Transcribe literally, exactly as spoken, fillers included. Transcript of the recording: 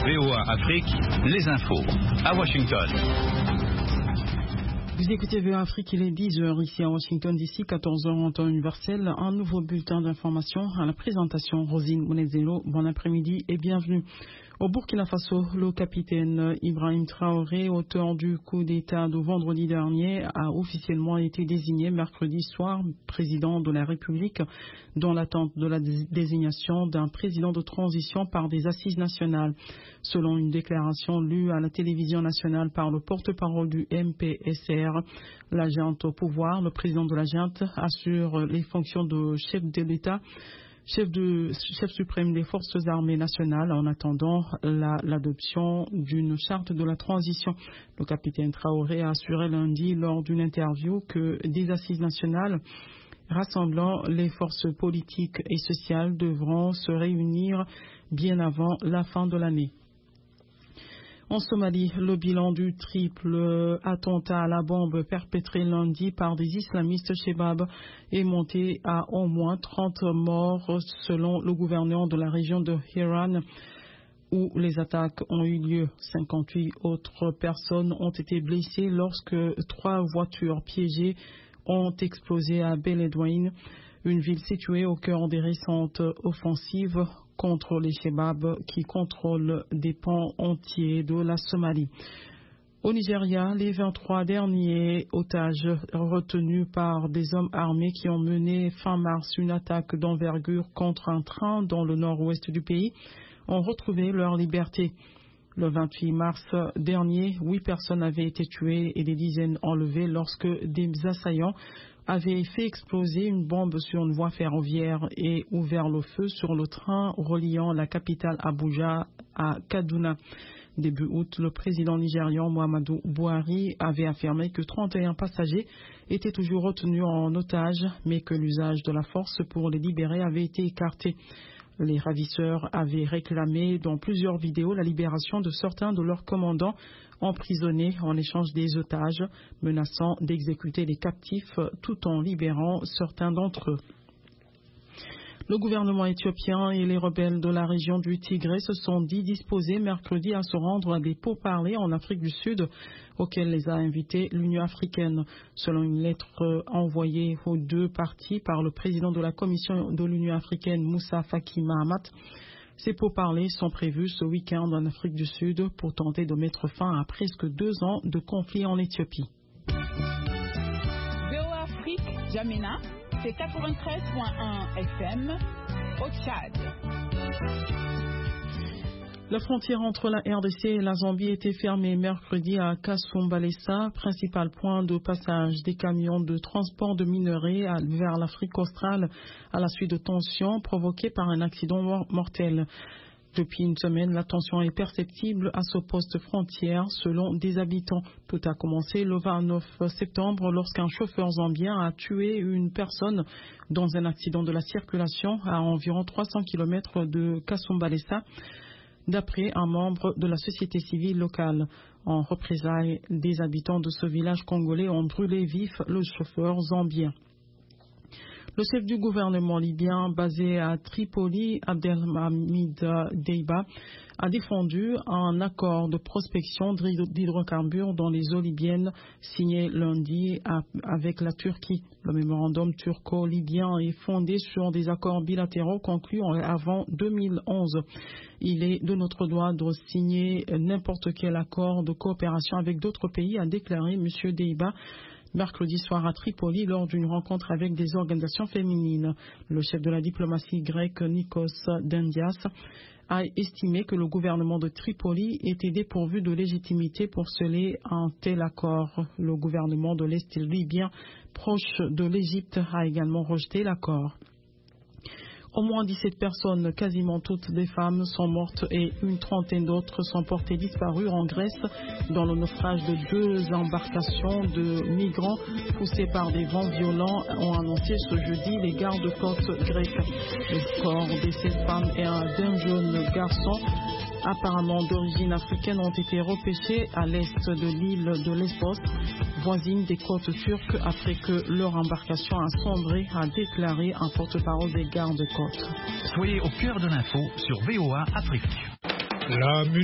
V O A Afrique, les infos. À Washington. Vous écoutez V O A Afrique, il est dix heures ici à Washington D C, quatorze heures en temps universel. Un nouveau bulletin d'information à la présentation. Rosine Mounezelo, bon après-midi et bienvenue. Au Burkina Faso, le capitaine Ibrahim Traoré, auteur du coup d'État de vendredi dernier, a officiellement été désigné mercredi soir président de la République dans l'attente de la désignation d'un président de transition par des assises nationales. Selon une déclaration lue à la télévision nationale par le porte-parole du M P S R, la junte au pouvoir, le président de la junte, assure les fonctions de chef de l'État, Chef, de, chef suprême des forces armées nationales en attendant la, l'adoption d'une charte de la transition. Le capitaine Traoré a assuré lundi lors d'une interview que des assises nationales rassemblant les forces politiques et sociales devront se réunir bien avant la fin de l'année. En Somalie, le bilan du triple attentat à la bombe perpétré lundi par des islamistes Chebab est monté à au moins trente morts selon le gouverneur de la région de Hiran où les attaques ont eu lieu. cinquante-huit autres personnes ont été blessées lorsque trois voitures piégées ont explosé à Beledweyne, une ville située au cœur des récentes offensives contre les Chebab qui contrôlent des pans entiers de la Somalie. Au Nigeria, les vingt-trois derniers otages retenus par des hommes armés qui ont mené fin mars une attaque d'envergure contre un train dans le nord-ouest du pays ont retrouvé leur liberté. Le vingt-huit mars dernier, huit personnes avaient été tuées et des dizaines enlevées lorsque des assaillants avaient fait exploser une bombe sur une voie ferroviaire et ouvert le feu sur le train reliant la capitale Abuja à Kaduna. Début août, le président nigérian Muhammadu Buhari avait affirmé que trente et un passagers étaient toujours retenus en otage, mais que l'usage de la force pour les libérer avait été écarté. Les ravisseurs avaient réclamé dans plusieurs vidéos la libération de certains de leurs commandants emprisonnés en échange des otages, menaçant d'exécuter les captifs tout en libérant certains d'entre eux. Le gouvernement éthiopien et les rebelles de la région du Tigré se sont dit disposés mercredi à se rendre à des pourparlers en Afrique du Sud auxquels les a invités l'Union africaine. Selon une lettre envoyée aux deux parties par le président de la Commission de l'Union africaine, Moussa Faki Mahamat, ces pourparlers sont prévus ce week-end en Afrique du Sud pour tenter de mettre fin à presque deux ans de conflit en Éthiopie. V O A Afrique, Jamena, c'est quatre-vingt-treize virgule un F M au Tchad. La frontière entre la R D C et la Zambie était fermée mercredi à Kasumbalesa, principal point de passage des camions de transport de minerais vers l'Afrique australe à la suite de tensions provoquées par un accident mortel. Depuis une semaine, la tension est perceptible à ce poste frontière selon des habitants. Tout a commencé le vingt-neuf septembre lorsqu'un chauffeur zambien a tué une personne dans un accident de la circulation à environ trois cents kilomètres de Kasumbalesa, d'après un membre de la société civile locale. En représailles, des habitants de ce village congolais ont brûlé vif le chauffeur zambien. Le chef du gouvernement libyen basé à Tripoli, Abdelhamid Deiba, a défendu un accord de prospection d'hydrocarbures dans les eaux libyennes signé lundi avec la Turquie. Le mémorandum turco-libyen est fondé sur des accords bilatéraux conclus avant deux mille onze. Il est de notre droit de signer n'importe quel accord de coopération avec d'autres pays, a déclaré M. Deiba mercredi soir à Tripoli lors d'une rencontre avec des organisations féminines. Le chef de la diplomatie grecque, Nikos Dendias, a estimé que le gouvernement de Tripoli était dépourvu de légitimité pour sceller un tel accord. Le gouvernement de l'Est libyen, proche de l'Égypte, a également rejeté l'accord. Au moins dix-sept personnes, quasiment toutes des femmes, sont mortes et une trentaine d'autres sont portées disparues en Grèce dans le naufrage de deux embarcations de migrants poussés par des vents violents, ont annoncé ce jeudi les gardes-côtes grecs. Le corps de ces femmes et d'un jeune garçon, apparemment d'origine africaine, ont été repêchés à l'est de l'île de Lesbos, voisine des côtes turques, après que leur embarcation a sombré, a déclaré un porte-parole des gardes-côtes. Soyez au cœur de l'info sur V O A Afrique. La